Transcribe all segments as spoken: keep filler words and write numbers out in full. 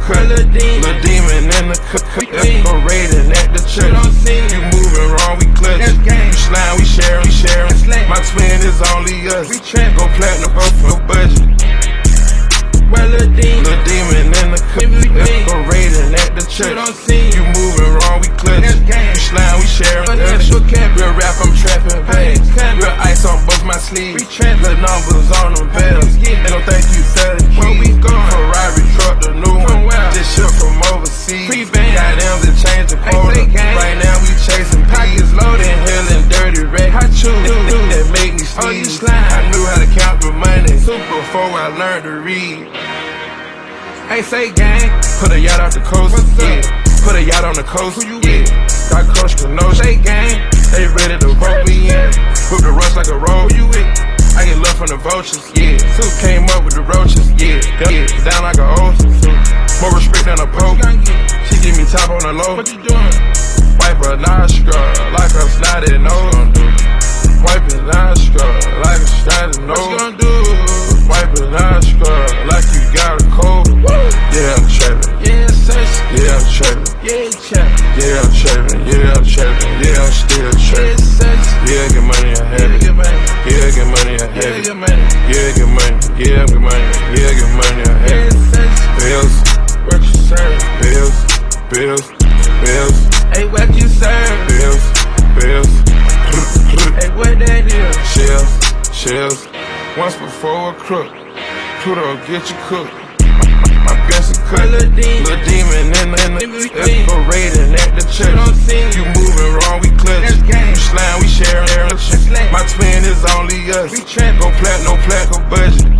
cut. Lil' demon in the cut. Escalating at the church. You moving wrong, we clutch. You slime, we sharing, we sharing. My twin is only us. Go platinum, go for budget. Lil' demon in the cut. Escalating at the church. You moving wrong, we clutch. You slime, we sharing. Real rap, I'm trapping bags. Real ice on both my sleeves. The numbers on them bells. They don't think you selling keys. Ferrari truck, the new one. Just shipped from overseas. Goddamn, they changed the quota. Right now we chasing pockets loaded, hell and dirty wreck. I choose that make me sneeze. I knew how to count the money before I learned to read. Hey, say gang, put a yacht off the coast, yeah. Put a yacht on the coast, yeah. Got Coach Kenosha, say gang, they ready to vote me in. Whip the rush like a roll, you with? I get love from the vultures, yeah. Two came up with the roaches, yeah. Yeah, down like a ocean. More respect than a pope. She give me top on the low. What you doing? Wipe a nostril like a snotty nose. Wipe a nostril like a snotty nose. What you gonna do? Wipe a nostril like you got a cold. Yeah, I'm trapping. Yeah, yeah, I'm trapping. Yeah, yeah, I'm trapping. Yeah, I'm trapping. Yeah, I'm still trapping. Yeah, get money, I have it. Yeah, get money, I have it. Yeah, get money. Yeah, get money. Yeah, get money, I have it. Bills, what you serve? Bills, bills, bills. Hey, what you serve? Bills, bills. Hey, what that is? Shells, shells. Once before a crook, Pluto get you cooked. My best is cut. Lil' demon in the escalating at the church. You moving wrong, we clutch. You slime, we sharing. My twin is only us. Go platinum, platinum budget.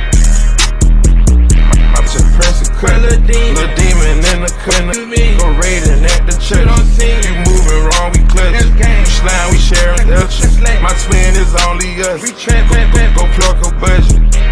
My press is cut. Lil' demon in the cut. Go raiding at the church. You moving wrong, we clutch. You slime, we sharing. My twin is only us. Go, go, go pluck a budget.